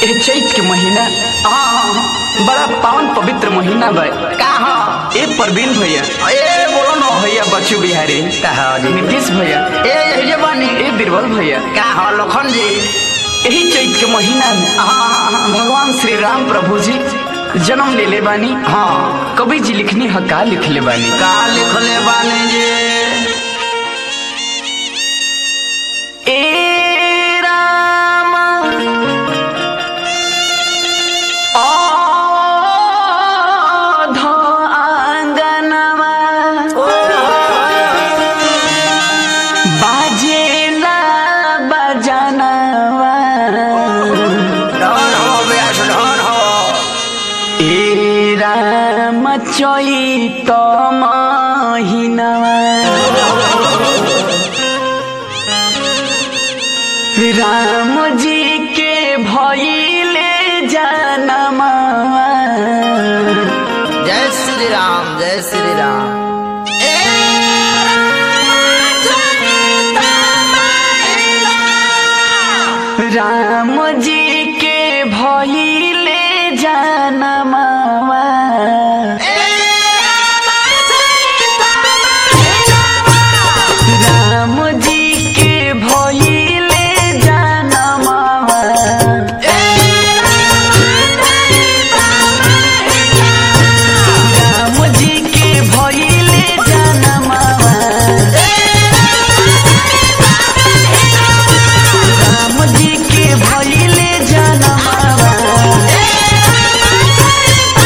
ए चैत के महीना बड़ा पावन पवित्र महीना बा। कहा ए प्रवीण भैया, ए बोलो न भैया बच्चू बिहारी, कहा जी नीतीश भैया, ए यही बानी ए बीरबल भैया, कहा लखन जी यही चैत के महीना में भगवान श्री राम प्रभु जी जन्म ले ले बानी। हाँ कवि जी लिखनी है का लिख ले बानी, का लिखले बानी जी ए राम आंगनवा बाजेला बजनवा धन हो व्यास धन हो ए राम चैत महीनवा राम जी के भइले जनमवा। जय श्री राम जय श्री राम राम जी के भइले जनमवा। राम जी के भइले जनमवा। राम जी के भइले जनमवा। राम जी के भइले जनमवा।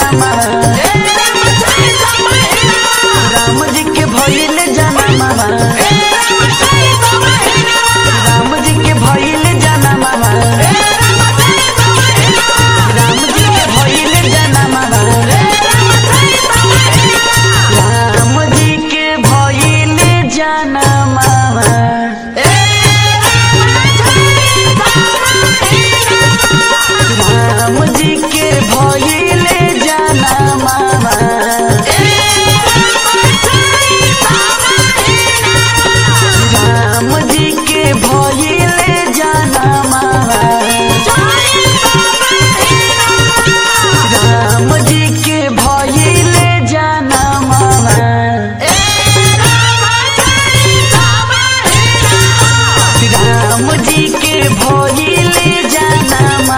जनमा राम जी के भइल जनमा राम जी के भइल जनमा राम जी के भइल जनमा राम जी के भइल जनमा राम जी के भइल जनमा राम जी के भइल जनमा राम जी के भइल जनमा राम जी के भइल जनमा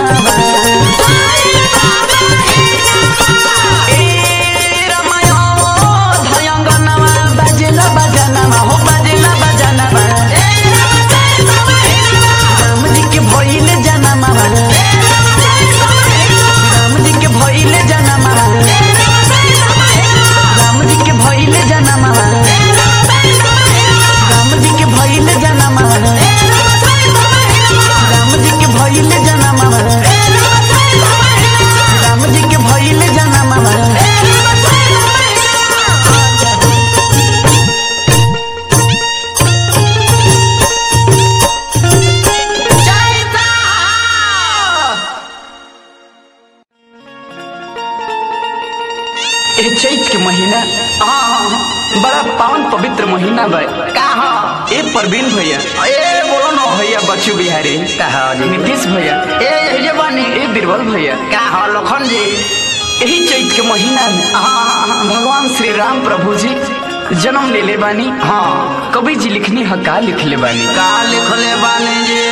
चैत के महीना बड़ा पावन पवित्र महीना बा का हो ए परवीन भैया ए बोलो न भैया बच्चू बिहारी का हो जी नीतीश भैया ए ये बानी ए बीरबल भैया का हो लखन जी यही चैत के महीना में भगवान श्री राम प्रभु जी जन्म ले ले बानी। हाँ कवि जी लिखनी है का लिख ले बानी का लिखले बानी जी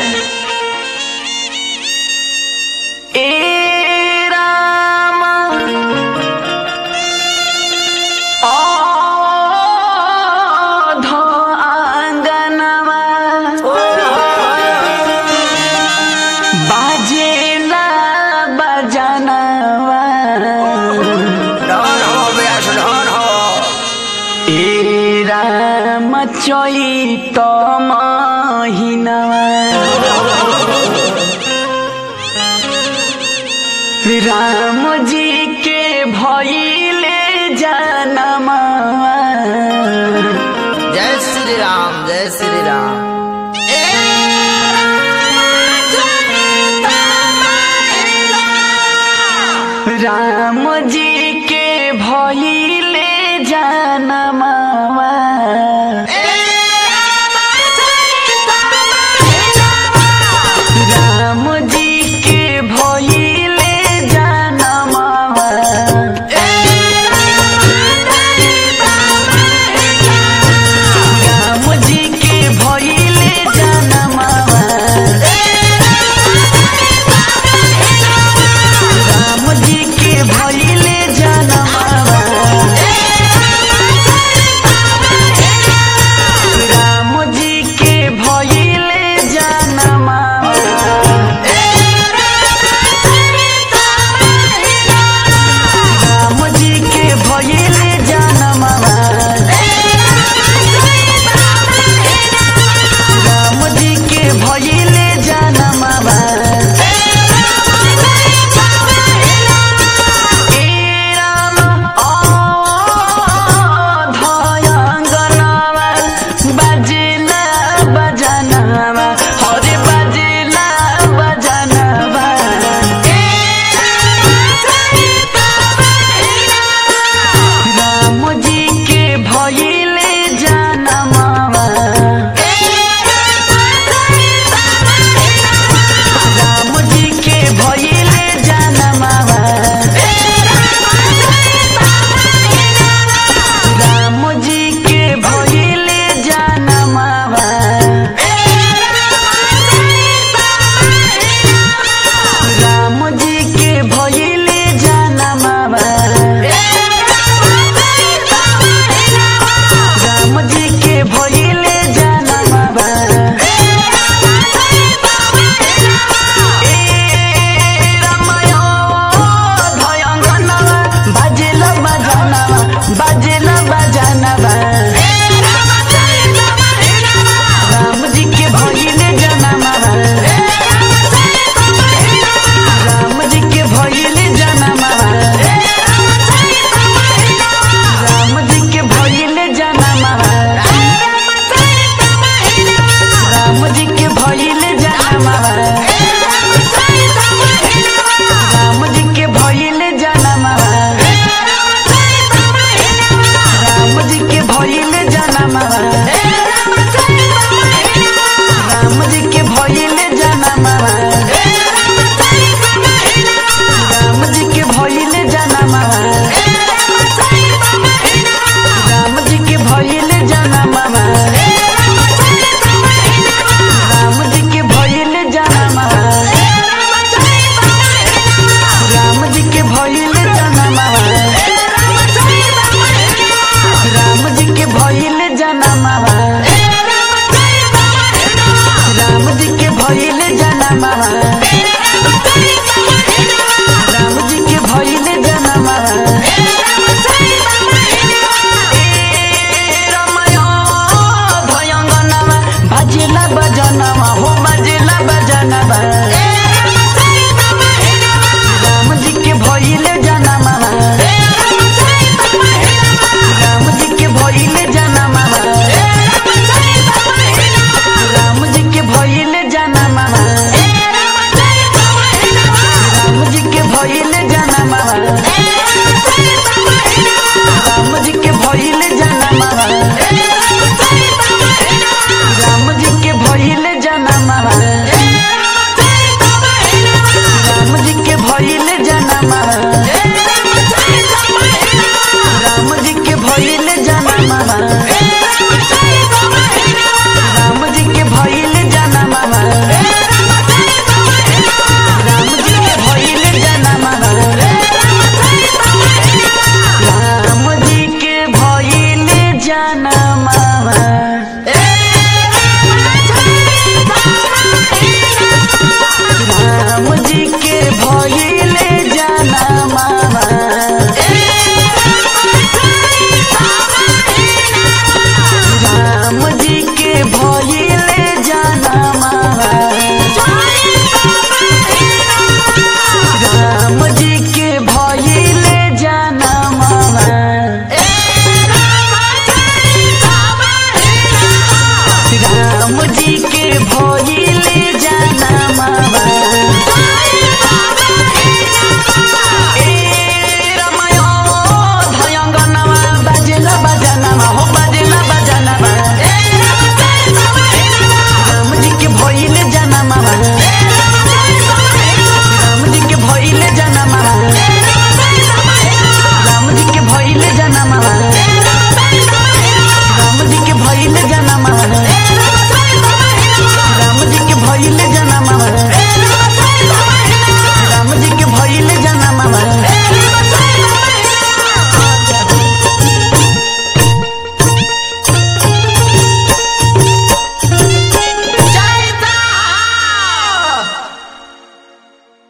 ए राम चैत महीनवा राम जी के भइले जनमा जय श्री राम जय श्री राम राम जी के भइले जनमा